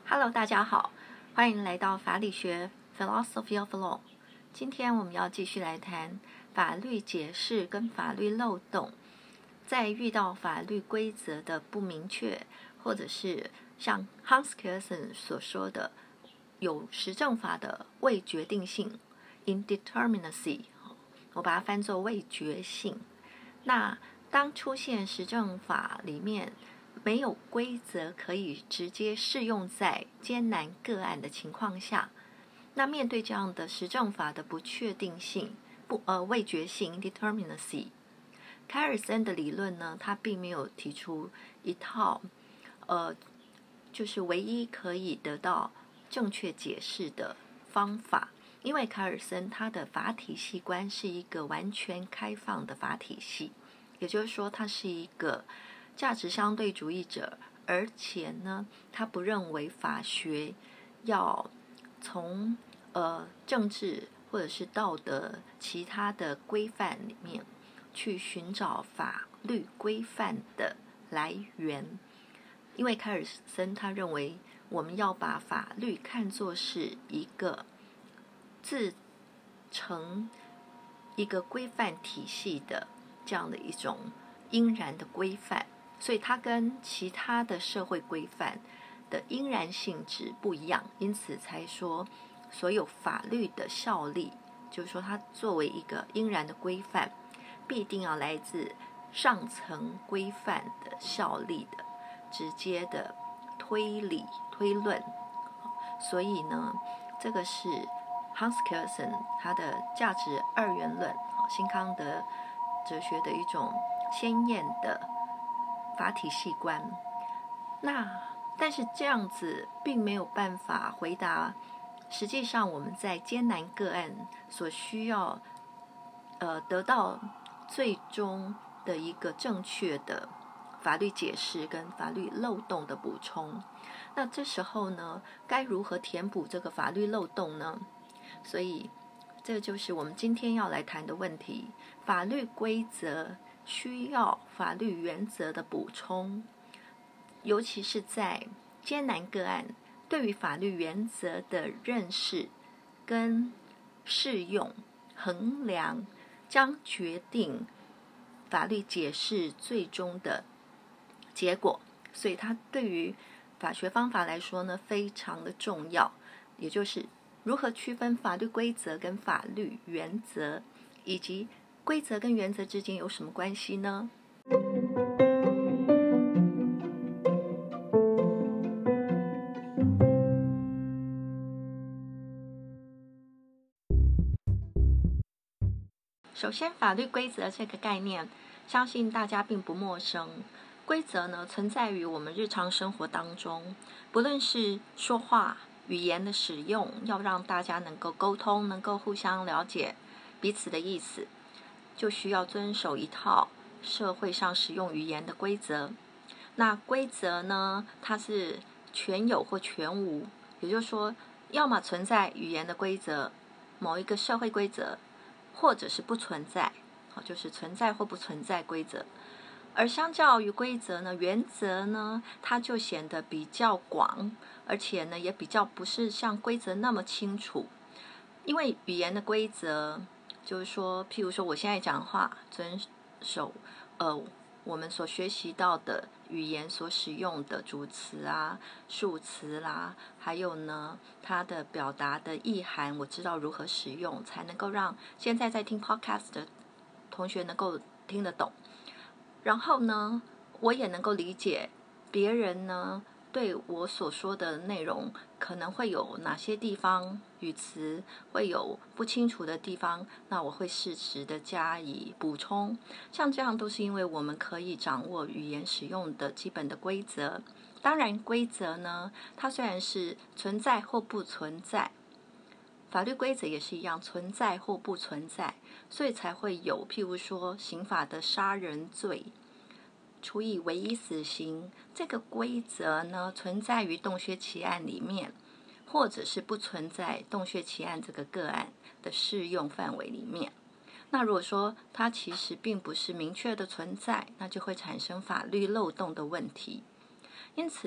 Hello， 大家好，欢迎来到法理学 Philosophy of Law。今天我们要继续来谈法律解释跟法律漏洞，在遇到法律规则的不明确，或者是像 Hans Kelsen 所说的有实证法的未决定性 （indeterminacy）， 我把它翻作未决性。那当出现实证法里面没有规则可以直接适用在艰难个案的情况下，那面对这样的实证法的不确定性、未决性 （indeterminacy）， 凯尔森的理论呢，他并没有提出一套就是唯一可以得到正确解释的方法，因为凯尔森他的法体系观是一个完全开放的法体系，也就是说，他是一个价值相对主义者，而且呢，他不认为法学要从政治或者是道德其他的规范里面去寻找法律规范的来源。因为凯尔森他认为我们要把法律看作是一个自成一个规范体系的这样的一种应然的规范，所以它跟其他的社会规范的应然性质不一样，因此才说所有法律的效力，就是说它作为一个应然的规范，必定要来自上层规范的效力的直接的推论。所以呢，这个是 Hans Kelsen 他的价值二元论，新康德哲学的一种鲜艳的法体系观。但是这样子并没有办法回答实际上我们在艰难个案所需要得到最终的一个正确的法律解释跟法律漏洞的补充。那这时候呢，该如何填补这个法律漏洞呢？所以这就是我们今天要来谈的问题。法律规则需要法律原则的补充，尤其是在艰难个案对于法律原则的认识跟适用衡量，将决定法律解释最终的结果。所以它对于法学方法来说呢，非常的重要，也就是如何区分法律规则跟法律原则，以及规则跟原则之间有什么关系呢？首先，法律规则这个概念，相信大家并不陌生。规则呢，存在于我们日常生活当中，不论是说话、语言的使用，要让大家能够沟通，能够互相了解彼此的意思，就需要遵守一套社会上使用语言的规则。那规则呢，它是全有或全无，也就是说，要么存在语言的规则，某一个社会规则，或者是不存在，就是存在或不存在规则。而相较于规则呢，原则呢，它就显得比较广，而且呢，也比较不是像规则那么清楚。因为语言的规则，就是说，譬如说我现在讲话，遵守我们所学习到的语言所使用的主词啊、数词啦，还有呢，它的表达的意涵，我知道如何使用，才能够让现在在听 podcast 的同学能够听得懂。然后呢，我也能够理解别人呢对我所说的内容可能会有哪些地方语词会有不清楚的地方，那我会适时的加以补充。像这样都是因为我们可以掌握语言使用的基本的规则。当然，规则呢，它虽然是存在或不存在，法律规则也是一样，存在或不存在，所以才会有譬如说刑法的杀人罪处以唯一死刑，这个规则呢，存在于洞穴奇案里面，或者是不存在洞穴奇案这个个案的适用范围里面。那如果说它其实并不是明确的存在，那就会产生法律漏洞的问题。因此，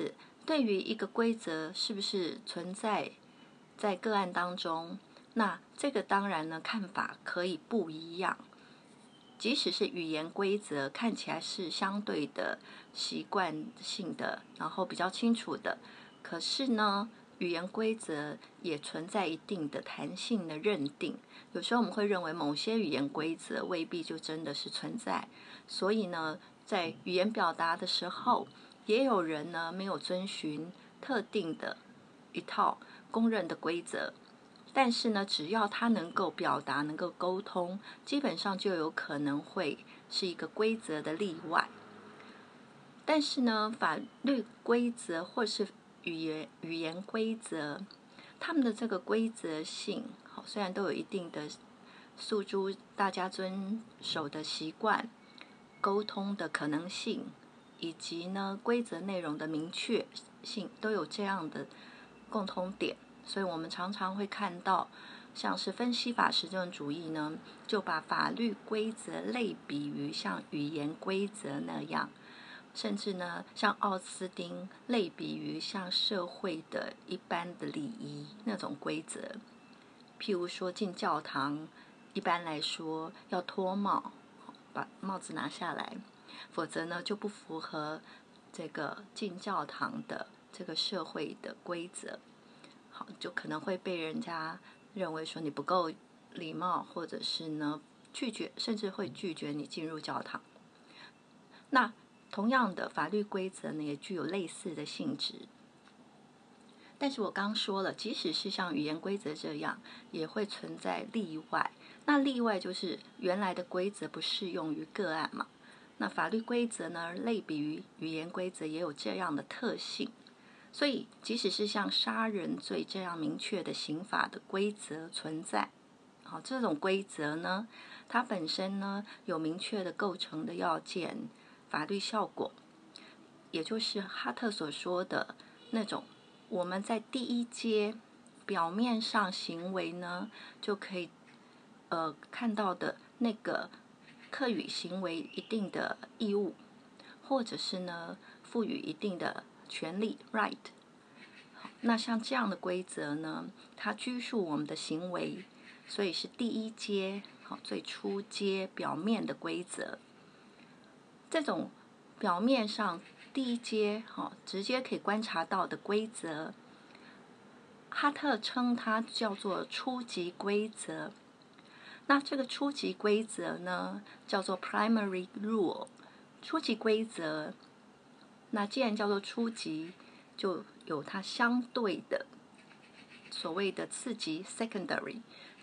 对于一个规则是不是存在在个案当中，那这个当然呢看法可以不一样。即使是语言规则看起来是相对的习惯性的，然后比较清楚的，可是呢，语言规则也存在一定的弹性的认定。有时候我们会认为某些语言规则未必就真的是存在，所以呢，在语言表达的时候，也有人呢没有遵循特定的一套公认的规则。但是呢，只要他能够表达、能够沟通，基本上就有可能会是一个规则的例外。但是呢，法律规则或是语言规则，他们的这个规则性，虽然都有一定的诉诸大家遵守的习惯、沟通的可能性，以及呢规则内容的明确性，都有这样的共通点。所以我们常常会看到，像是分析法实证主义呢，就把法律规则类比于像语言规则那样，甚至呢，像奥斯汀类比于像社会的一般的礼仪那种规则。譬如说进教堂，一般来说要脱帽，把帽子拿下来，否则呢就不符合这个进教堂的这个社会的规则。好，就可能会被人家认为说你不够礼貌，或者是呢拒绝，甚至会拒绝你进入教堂。那同样的法律规则呢，也具有类似的性质。但是我刚说了，即使是像语言规则这样，也会存在例外。那例外就是原来的规则不适用于个案嘛。那法律规则呢，类比于语言规则也有这样的特性。所以，即使是像杀人罪这样明确的刑法的规则存在，好，这种规则呢，它本身呢有明确的构成的要件、法律效果，也就是哈特所说的那种我们在第一阶表面上行为呢就可以看到的那个课予行为一定的义务，或者是呢赋予一定的权利 right。 那像这样的规则呢，它拘束我们的行为，所以是第一阶最初阶表面的规则。这种表面上第一阶直接可以观察到的规则，哈特称它叫做初级规则。那这个初级规则呢，叫做 primary rule。 初级规则，那既然叫做初级，就有它相对的所谓的次级 secondary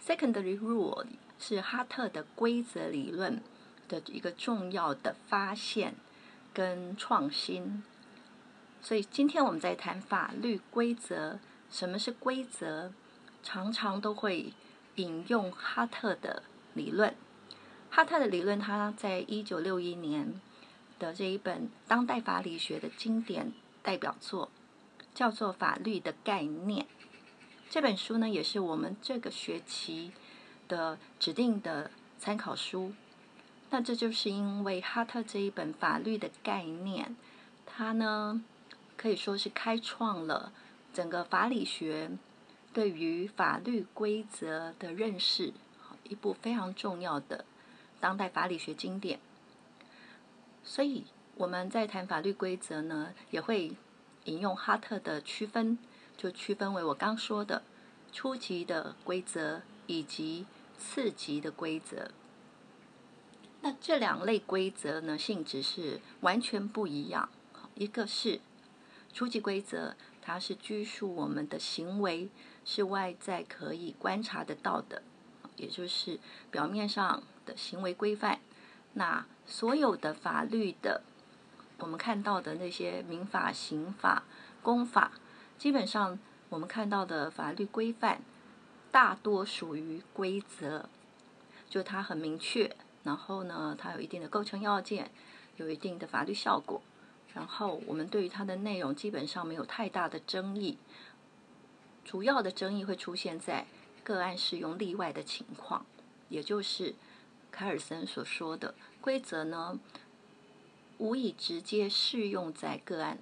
rule， 是哈特的规则理论的一个重要的发现跟创新。所以今天我们在谈法律规则，什么是规则，常常都会引用哈特的理论。哈特的理论，他在1961年的这一本当代法理学的经典代表作叫做《法律的概念》。这本书呢，也是我们这个学期的指定的参考书。那这就是因为哈特这一本《法律的概念》，它呢可以说是开创了整个法理学对于法律规则的认识，一部非常重要的当代法理学经典。所以我们在谈法律规则呢，也会引用哈特的区分，就区分为我刚说的初级的规则以及次级的规则。那这两类规则呢，性质是完全不一样。一个是初级规则，它是拘束我们的行为，是外在可以观察得到的，也就是表面上的行为规范。那所有的法律的我们看到的那些民法、刑法、公法，基本上我们看到的法律规范大多属于规则，就它很明确，然后呢它有一定的构成要件，有一定的法律效果，然后我们对于它的内容基本上没有太大的争议。主要的争议会出现在个案适用例外的情况，也就是凯尔森所说的规则呢无以直接适用在个案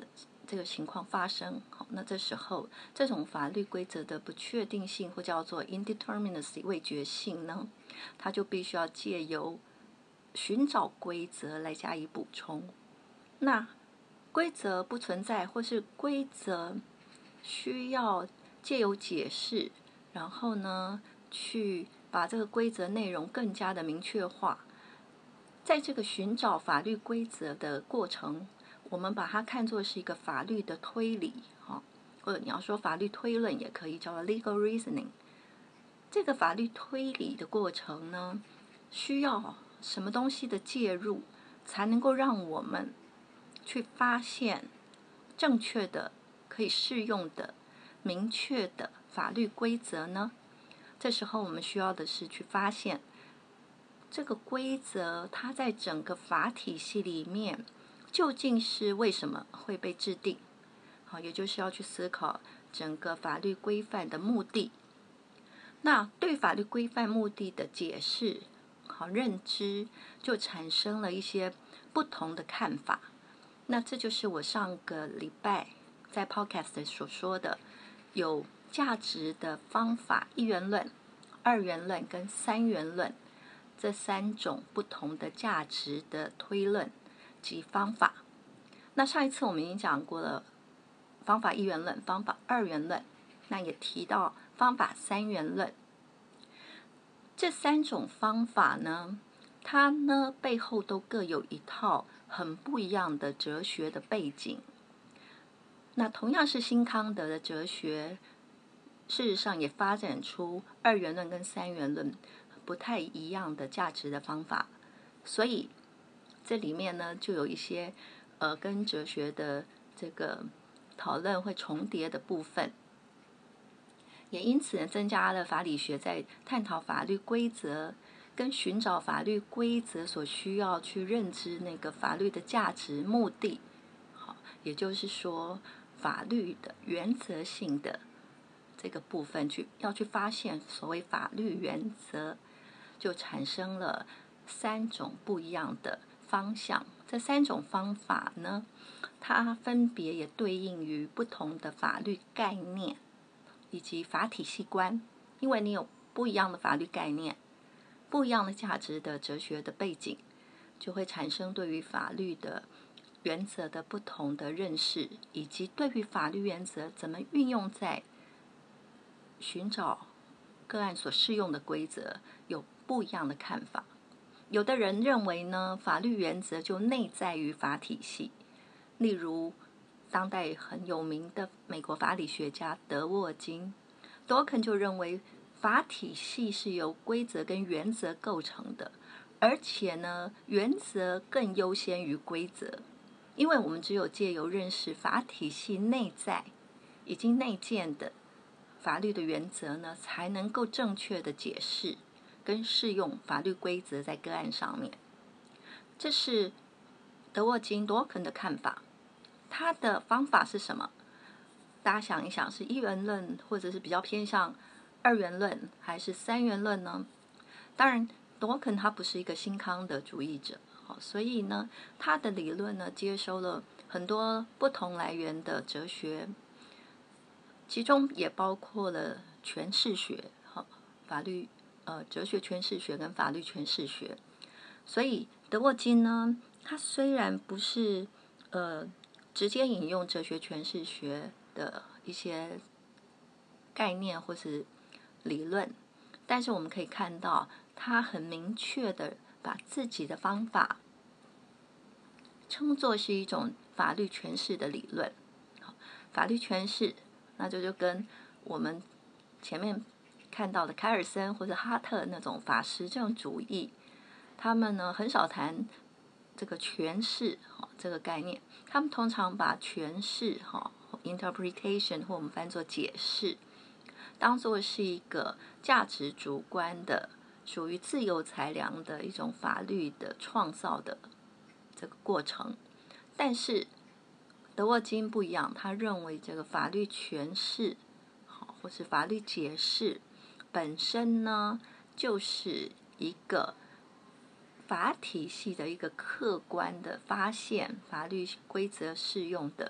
这个情况发生，好，那这时候这种法律规则的不确定性，或叫做 indeterminacy 未决性呢，它就必须要借由寻找规则来加以补充。那规则不存在，或是规则需要借由解释，然后呢，去把这个规则内容更加的明确化。在这个寻找法律规则的过程，我们把它看作是一个法律的推理，或者你要说法律推论也可以，叫做 legal reasoning。这个法律推理的过程呢，需要什么东西的介入，才能够让我们去发现正确的、可以适用的、明确的法律规则呢？这时候我们需要的是去发现这个规则它在整个法体系里面究竟是为什么会被制定，好，也就是要去思考整个法律规范的目的。那对法律规范目的的解释、好认知，就产生了一些不同的看法。那这就是我上个礼拜在 Podcast 所说的，有价值的方法一元论、二元论跟三元论这三种不同的价值的推论及方法。那上一次我们已经讲过了方法一元论、方法二元论，那也提到方法三元论。这三种方法呢，它呢背后都各有一套很不一样的哲学的背景。那同样是新康德的哲学，事实上也发展出二元论跟三元论不太一样的价值的方法。所以这里面呢就有一些跟哲学的这个讨论会重叠的部分。也因此增加了法理学在探讨法律规则跟寻找法律规则所需要去认知那个法律的价值目的。好，也就是说法律的原则性的这个部分要去发现所谓法律原则，就产生了三种不一样的方向。这三种方法呢，它分别也对应于不同的法律概念以及法体系观，因为你有不一样的法律概念、不一样的价值的哲学的背景，就会产生对于法律的原则的不同的认识，以及对于法律原则怎么运用在寻找个案所适用的规则有不一样的看法。有的人认为呢，法律原则就内在于法体系，例如当代很有名的美国法理学家德沃金 Dworkin 就认为法体系是由规则跟原则构成的，而且呢，原则更优先于规则，因为我们只有借由认识法体系内在已经内建的法律的原则呢，才能够正确的解释跟适用法律规则在个案上面。这是德沃金 Dworkin 的看法。他的方法是什么？大家想一想，是一元论，或者是比较偏向二元论，还是三元论呢？当然Dworkin他不是一个新康德主义者，所以呢，他的理论呢，接收了很多不同来源的哲学，其中也包括了诠释学、法律哲学诠释学跟法律诠释学。所以德沃金呢，他虽然不是直接引用哲学诠释学的一些概念或是理论，但是我们可以看到他很明确的把自己的方法称作是一种法律诠释的理论。法律诠释，那就跟我们前面看到的凯尔森或者哈特那种法实证主义，他们呢很少谈这个诠释这个概念，他们通常把诠释interpretation 或我们翻作解释，当作是一个价值主观的、属于自由裁量的一种法律的创造的这个过程。但是德沃金不一样，他认为这个法律诠释或是法律解释本身呢，就是一个法体系的一个客观的发现法律规则适用的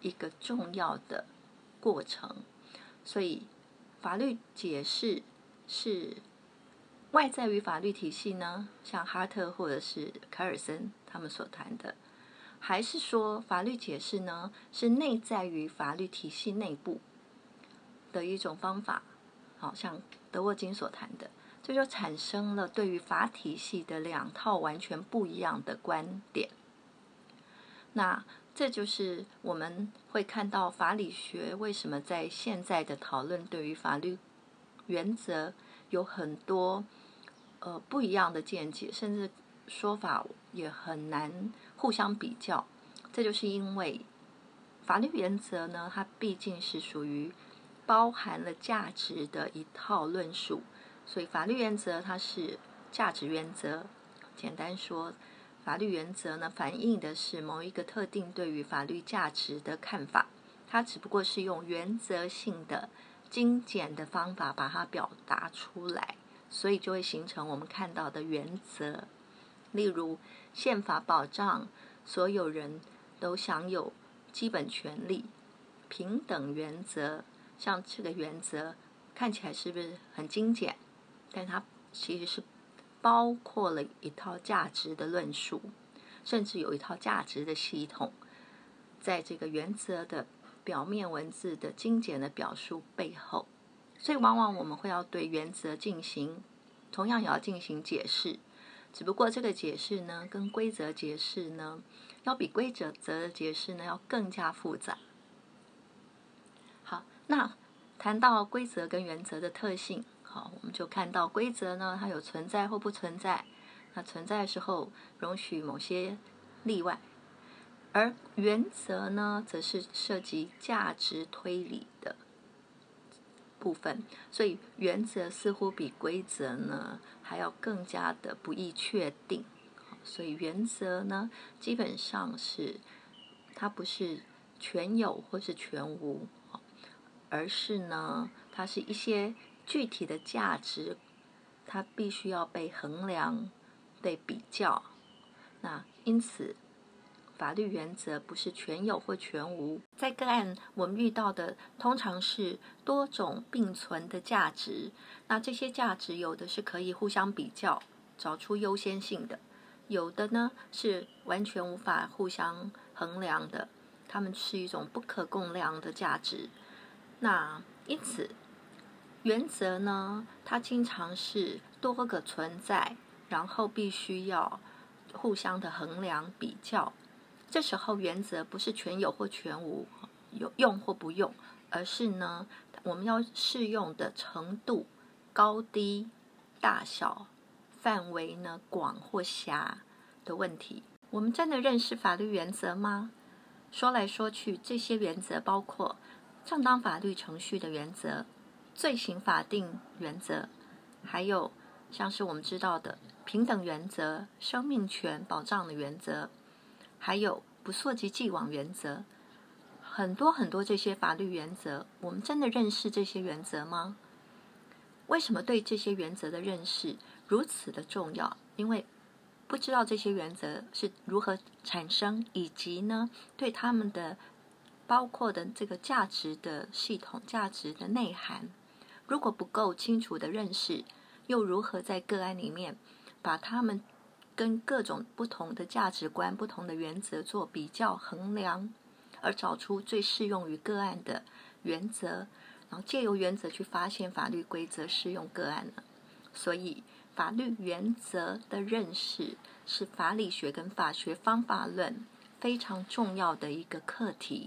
一个重要的过程。所以法律解释是外在于法律体系呢，像哈特或者是凯尔森他们所谈的，还是说法律解释呢是内在于法律体系内部的一种方法？好像德沃金所谈的，这就产生了对于法体系的两套完全不一样的观点。那这就是我们会看到法理学为什么在现在的讨论对于法律原则有很多不一样的见解，甚至说法也很难互相比较。这就是因为法律原则呢，它毕竟是属于包含了价值的一套论述，所以法律原则它是价值原则。简单说，法律原则呢，反映的是某一个特定对于法律价值的看法，它只不过是用原则性的精简的方法把它表达出来，所以就会形成我们看到的原则。例如，宪法保障所有人都享有基本权利，平等原则，像这个原则看起来是不是很精简？但它其实是包括了一套价值的论述，甚至有一套价值的系统，在这个原则的表面文字的精简的表述背后。所以往往我们会要对原则同样也要进行解释，只不过这个解释呢，跟规则解释呢，要比规则的解释呢要更加复杂。好，那谈到规则跟原则的特性，好，我们就看到规则呢，它有存在或不存在。那存在的时候，容许某些例外，而原则呢，则是涉及价值推理的部分，所以原则似乎比规则呢还要更加的不易确定。所以原则呢，基本上是它不是全有或是全无，而是呢，它是一些具体的价值，它必须要被衡量、被比较。那因此，法律原则不是全有或全无。在个案我们遇到的通常是多种并存的价值，那这些价值有的是可以互相比较，找出优先性的，有的呢是完全无法互相衡量的，它们是一种不可共量的价值。那因此，原则呢，它经常是多个存在，然后必须要互相的衡量比较。这时候原则不是全有或全无，有用或不用，而是呢，我们要适用的程度、高低、大小、范围呢广或狭的问题。我们真的认识法律原则吗？说来说去，这些原则包括正当法律程序的原则、罪行法定原则，还有像是我们知道的平等原则、生命权保障的原则，还有不溯及既往原则。很多很多这些法律原则，我们真的认识这些原则吗？为什么对这些原则的认识如此的重要？因为不知道这些原则是如何产生，以及呢，对他们的包括的这个价值的系统、价值的内涵，如果不够清楚的认识，又如何在个案里面把他们跟各种不同的价值观、不同的原则做比较衡量，而找出最适用于个案的原则，然后借由原则去发现法律规则适用个案呢？所以法律原则的认识是法理学跟法学方法论非常重要的一个课题。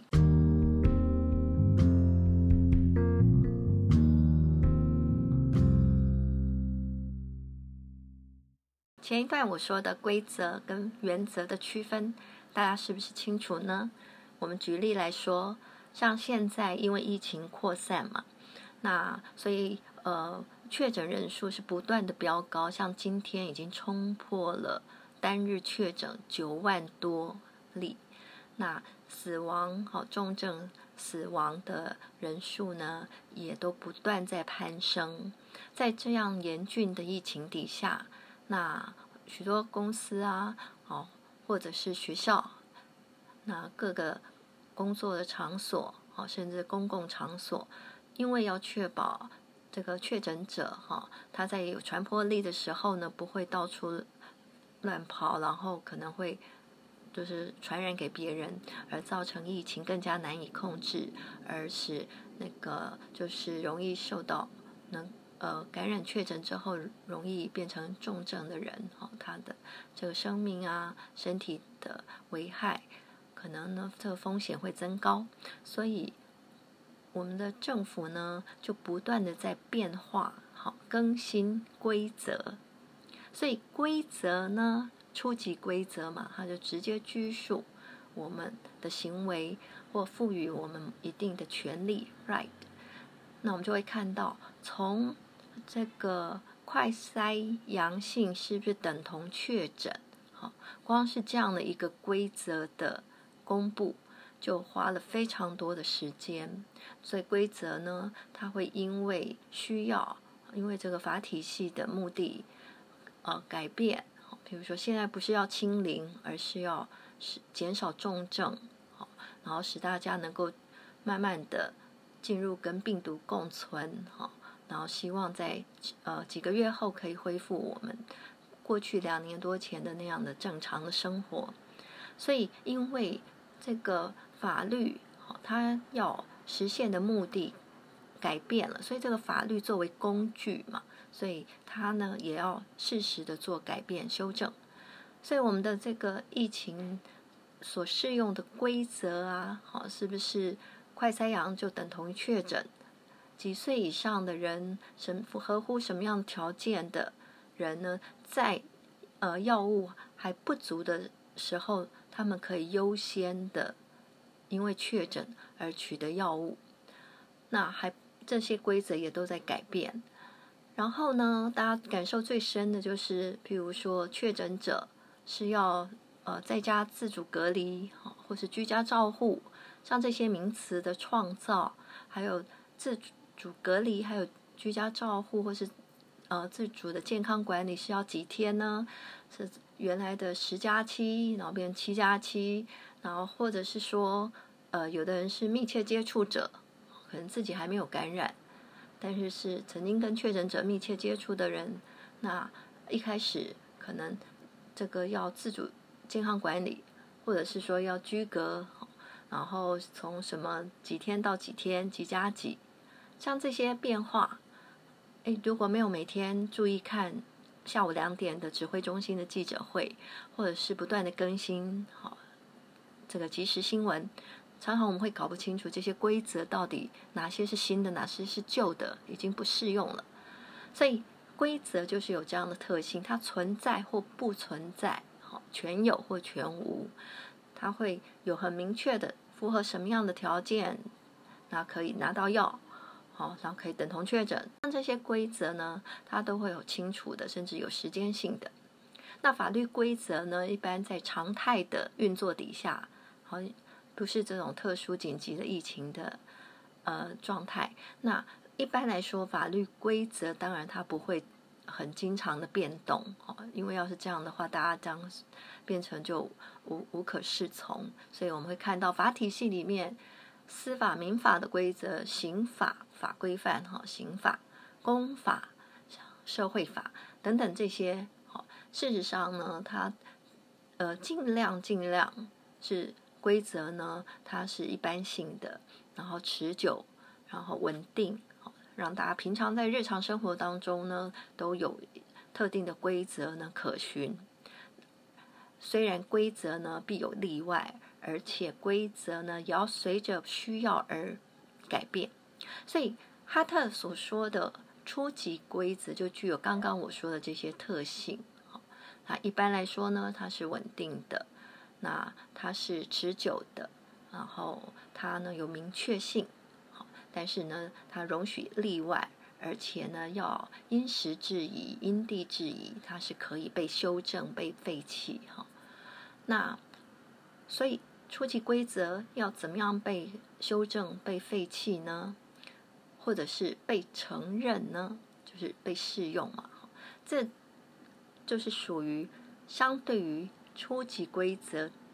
前一段我说的规则跟原则的区分，大家是不是清楚呢？我们举例来说，像现在因为疫情扩散嘛，那所以确诊人数是不断的飙高，像今天已经冲破了单日确诊9万多例，那死亡重症死亡的人数呢，也都不断在攀升。在这样严峻的疫情底下，那许多公司啊，或者是学校，那各个工作的场所，甚至公共场所，因为要确保这个确诊者他在有传播力的时候呢，不会到处乱跑，然后可能会就是传染给别人，而造成疫情更加难以控制，而使那个就是容易受到感染确诊之后容易变成重症的人，他的这个生命啊、身体的危害，可能呢这个风险会增高，所以我们的政府呢就不断的在变化，更新规则，所以规则呢，初级规则嘛，它就直接拘束我们的行为，或赋予我们一定的权利 right。那我们就会看到，从这个快筛阳性是不是等同确诊？光是这样的一个规则的公布，就花了非常多的时间。所以规则呢，它会因为需要，因为这个法体系的目的改变。比如说现在不是要清零，而是要减少重症，然后使大家能够慢慢的进入跟病毒共存，然后希望在几个月后可以恢复我们过去2年多前的那样的正常的生活。所以因为这个法律它要实现的目的改变了，所以这个法律作为工具嘛，所以它呢也要适时的做改变修正。所以我们的这个疫情所适用的规则啊，是不是快筛阳就等同于确诊？几岁以上的人，合乎什么样条件的人呢？在药物还不足的时候，他们可以优先的因为确诊而取得药物。那这些规则也都在改变。然后呢，大家感受最深的就是，譬如说确诊者是要在家自主隔离，或是居家照护，像这些名词的创造，还有自主隔离，还有居家照护，或是自主的健康管理是要几天呢？是原来的10+7，然后变成7+7，然后或者是说有的人是密切接触者，可能自己还没有感染，但是曾经跟确诊者密切接触的人，那一开始可能这个要自主健康管理，或者是说要居隔，然后从什么几天到几天，几加几，像这些变化，如果没有每天注意看下午2点的指挥中心的记者会，或者是不断的更新这个即时新闻，常常我们会搞不清楚这些规则到底哪些是新的，哪些是旧的，已经不适用了。所以规则就是有这样的特性，它存在或不存在，全有或全无，它会有很明确的符合什么样的条件，那可以拿到药，然后可以等同确诊。像这些规则呢，它都会有清楚的，甚至有时间性的。那法律规则呢，一般在常态的运作底下，不是这种特殊紧急的疫情的状态。那一般来说，法律规则当然它不会很经常的变动，因为要是这样的话，大家这样变成就无可适从。所以我们会看到法体系里面，司法、民法的规则、刑法法规范、刑法、公法、社会法等等这些，事实上呢，它尽量是规则呢，它是一般性的，然后持久，然后稳定，让大家平常在日常生活当中呢，都有特定的规则呢可循。虽然规则呢必有例外，而且规则呢也要随着需要而改变。所以哈特所说的初级规则就具有刚刚我说的这些特性。那一般来说呢，它是稳定的，那它是持久的，然后它呢有明确性，但是呢它容许例外，而且呢要因时制宜、因地制宜，它是可以被修正、被废弃。那所以初级规则要怎么样被修正、被废弃呢？或者是被承认呢？就是被适用嘛。这就是属于相对于初级规则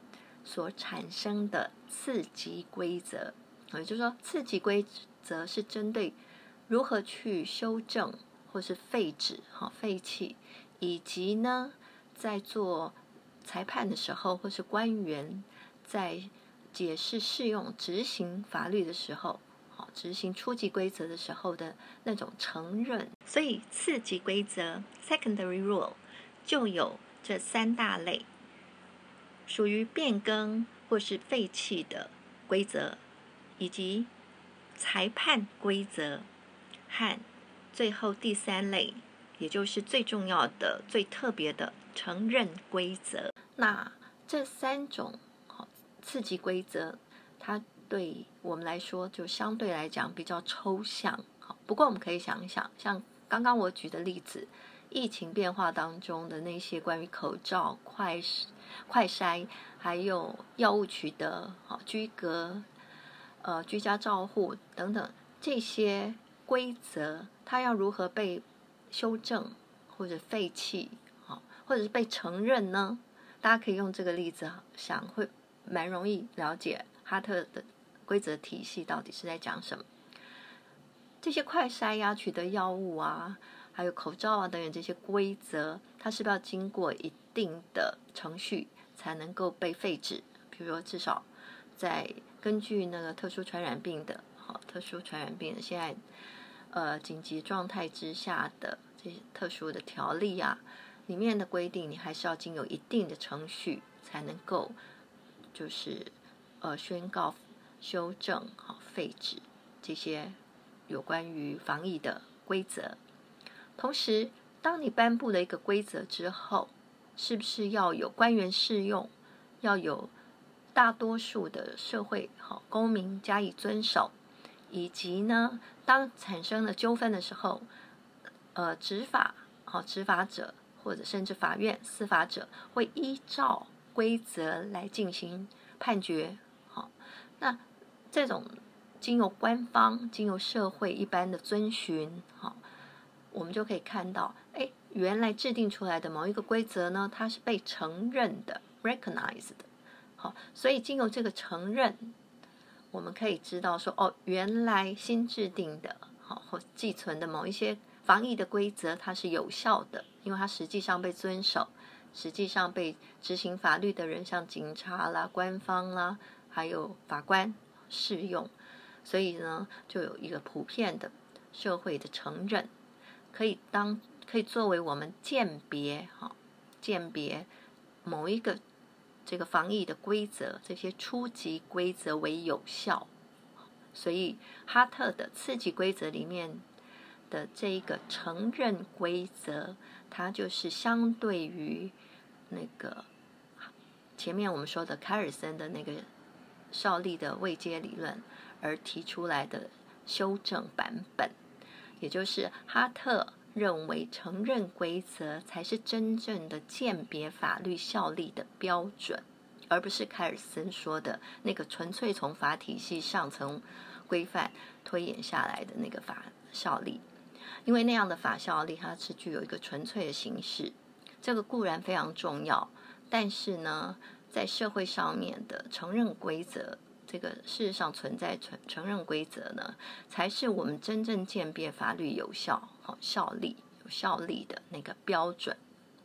所产生的次级规则。也就是说，次级规则是针对如何去修正或是废止、废弃，以及呢，在做裁判的时候，或是官员在解释、适用、执行法律的时候，执行初级规则的时候的那种承认。所以次级规则 （secondary rule） 就有这3大类，属于变更或是废弃的规则，以及裁判规则，和最后第3类，也就是最重要的、最特别的承认规则。那这3种次级规则，它对我们来说就相对来讲比较抽象。不过我们可以想一想，像刚刚我举的例子，疫情变化当中的那些关于口罩、快筛，还有药物取得、居隔、居家照护等等这些规则，它要如何被修正或者废弃，或者是被承认呢？大家可以用这个例子想，会蛮容易了解哈特的规则体系到底是在讲什么。这些快筛呀、取得药物啊，还有口罩啊等等这些规则，它是不是要经过一定的程序才能够被废止？比如说，至少在根据那个特殊传染病的现在紧急状态之下的这些特殊的条例啊，里面的规定，你还是要经有一定的程序才能够就是宣告、修正、废止这些有关于防疫的规则。同时，当你颁布了一个规则之后，是不是要有官员适用，要有大多数的社会公民加以遵守，以及呢，当产生了纠纷的时候，执法者或者甚至法院司法者会依照规则来进行判决。那这种经由官方、经由社会一般的遵循，我们就可以看到，原来制定出来的某一个规则呢，它是被承认的 ，recognized 的。所以经由这个承认，我们可以知道说，原来新制定的或寄存的某一些防疫的规则，它是有效的，因为它实际上被遵守，实际上被执行法律的人，像警察啦、官方啦，还有法官适用，所以呢，就有一个普遍的社会的承认，可以作为我们鉴别某一个这个防疫的规则，这些初级规则为有效。所以哈特的次级规则里面的这一个承认规则，它就是相对于那个前面我们说的凯尔森的那个效力的位阶理论而提出来的修正版本，也就是哈特认为承认规则才是真正的鉴别法律效力的标准，而不是凯尔森说的那个纯粹从法体系上层规范推演下来的那个法效力。因为那样的法效力它是具有一个纯粹的形式，这个固然非常重要，但是呢，在社会上面的承认规则，这个事实上存在承认规则呢，才是我们真正鉴别法律有效、有效力的那个标准。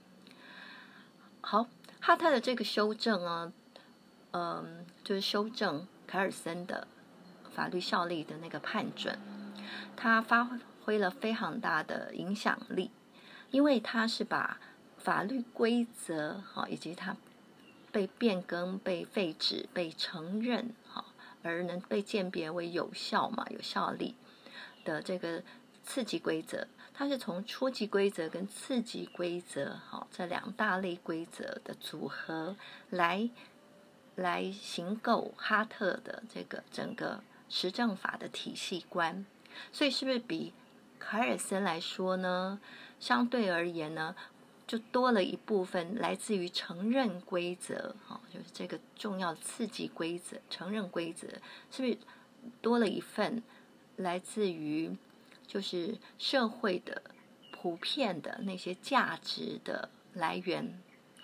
好，哈特的这个修正啊，就是修正凯尔森的法律效力的那个判准，它发挥了非常大的影响力，因为它是把法律规则以及它被变更、被废止、被承认而能被鉴别为有效有效力的这个次级规则，它是从初级规则跟次级规则这2大类规则的组合来形构哈特的这个整个实证法的体系观。所以是不是比凯尔森来说呢，相对而言呢，就多了一部分来自于承认规则，就是这个重要的次级规则，承认规则是不是多了一份来自于就是社会的普遍的那些价值的来源？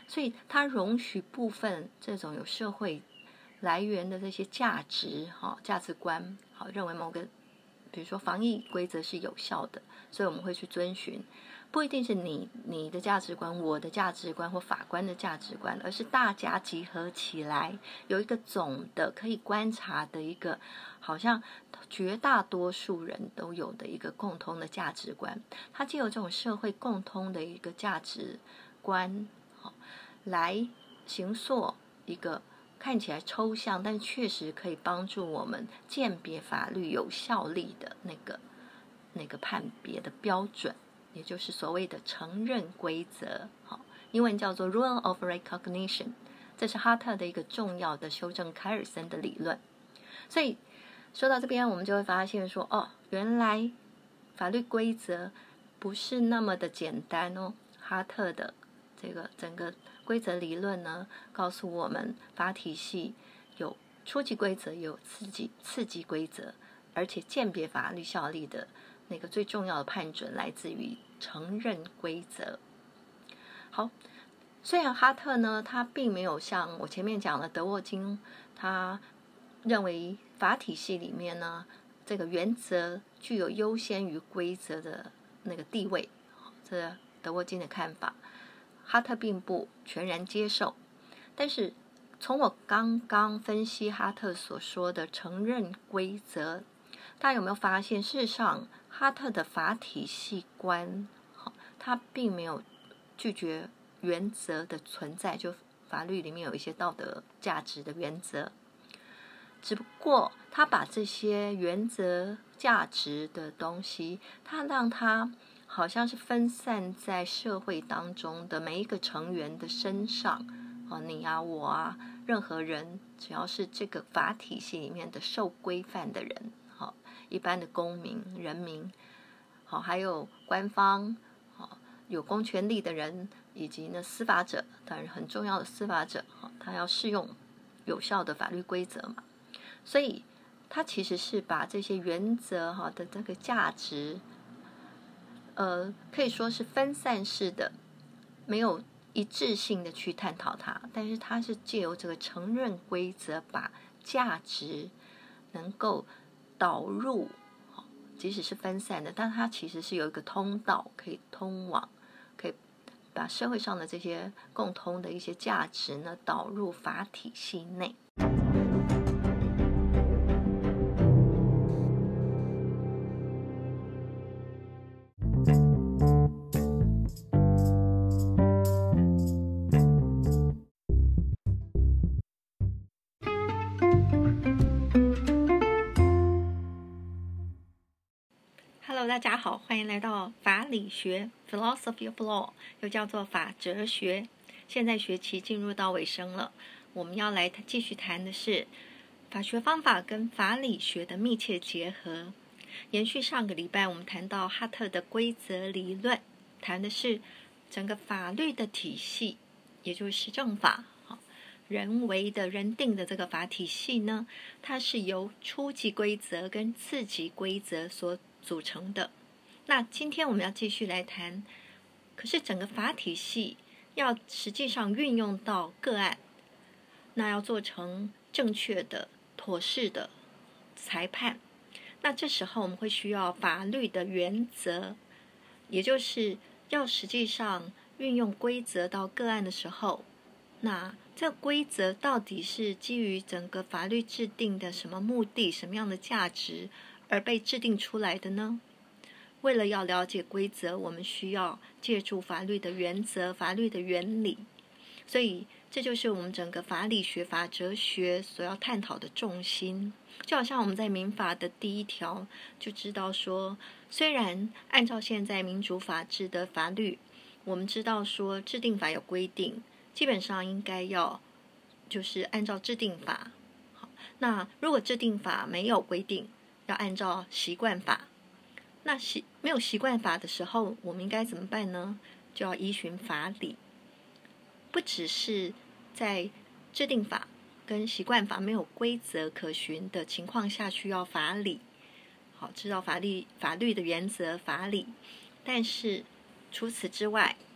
所以它容许部分这种有社会来源的这些价值价值观认为某个比如说防疫规则是有效的，所以我们会去遵循，不一定是你的价值观、我的价值观或法官的价值观，而是大家集合起来有一个总的可以观察的一个好像绝大多数人都有的一个共通的价值观。它藉由这种社会共通的一个价值观来形塑一个看起来抽象，但确实可以帮助我们鉴别法律有效力的那个判别的标准，也就是所谓的承认规则，英文叫做 Rule of Recognition。 这是哈特的一个重要的修正凯尔森的理论。所以说到这边，我们就会发现说，原来法律规则不是那么的简单哦。哈特的这个整个规则理论呢，告诉我们法体系有初级规则，也有次级规则，而且鉴别法律效力的那个最重要的判准来自于承认规则。好，虽然哈特呢，他并没有像我前面讲的德沃金，他认为法体系里面呢，这个原则具有优先于规则的那个地位，这德沃金的看法哈特并不全然接受。但是从我刚刚分析哈特所说的承认规则，大家有没有发现，事实上哈特的法体系观他并没有拒绝原则的存在，就法律里面有一些道德价值的原则，只不过他把这些原则价值的东西，他让它好像是分散在社会当中的每一个成员的身上，你啊我啊，任何人只要是这个法体系里面的受规范的人，一般的公民人民，还有官方，有公权力的人，以及呢司法者，当然很重要的司法者，他要适用有效的法律规则嘛。所以他其实是把这些原则的这个价值可以说是分散式的，没有一致性的去探讨它，但是它是借由这个承认规则，把价值能够导入，即使是分散的，但它其实是有一个通道可以通往，可以把社会上的这些共通的一些价值呢导入法体系内。Hello， 大家好，欢迎来到法理学 Philosophy of Law， 又叫做法哲学。现在学期进入到尾声了，我们要来继续谈的是法学方法跟法理学的密切结合。延续上个礼拜我们谈到哈特的规则理论，谈的是整个法律的体系，也就是实证法，人为的人定的这个法体系呢，它是由初级规则跟次级规则所组成的。那今天我们要继续来谈，可是整个法体系要实际上运用到个案，那要做成正确的妥适的裁判，那这时候我们会需要法律的原则，也就是要实际上运用规则到个案的时候，那这规则到底是基于整个法律制定的什么目的、什么样的价值而被制定出来的呢？为了要了解规则，我们需要借助法律的原则、法律的原理，所以这就是我们整个法理学、法哲学所要探讨的重心。就好像我们在民法的第1条就知道说，虽然按照现在民主法治的法律，我们知道说制定法有规定，基本上应该要就是按照制定法。好，那如果制定法没有规定，要按照习惯法。那没有习惯法的时候，我们应该怎么办呢？就要依循法理。不只是在制定法跟习惯法没有规则可循的情况下需要法理，好，知道法律的原则法理，但是除此之外，